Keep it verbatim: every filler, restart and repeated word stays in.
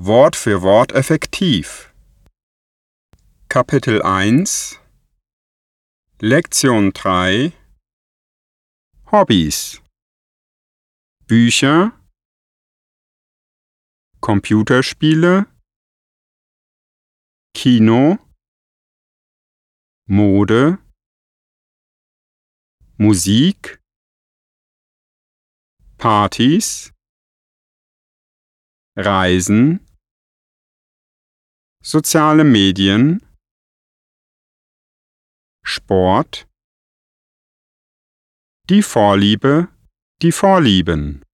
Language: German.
Wort für Wort effektiv. Kapitel eins Lektion drei Hobbys Bücher, Computerspiele, Kino, Mode, Musik, Partys, Reisen, soziale Medien, Sport, die Vorliebe, die Vorlieben.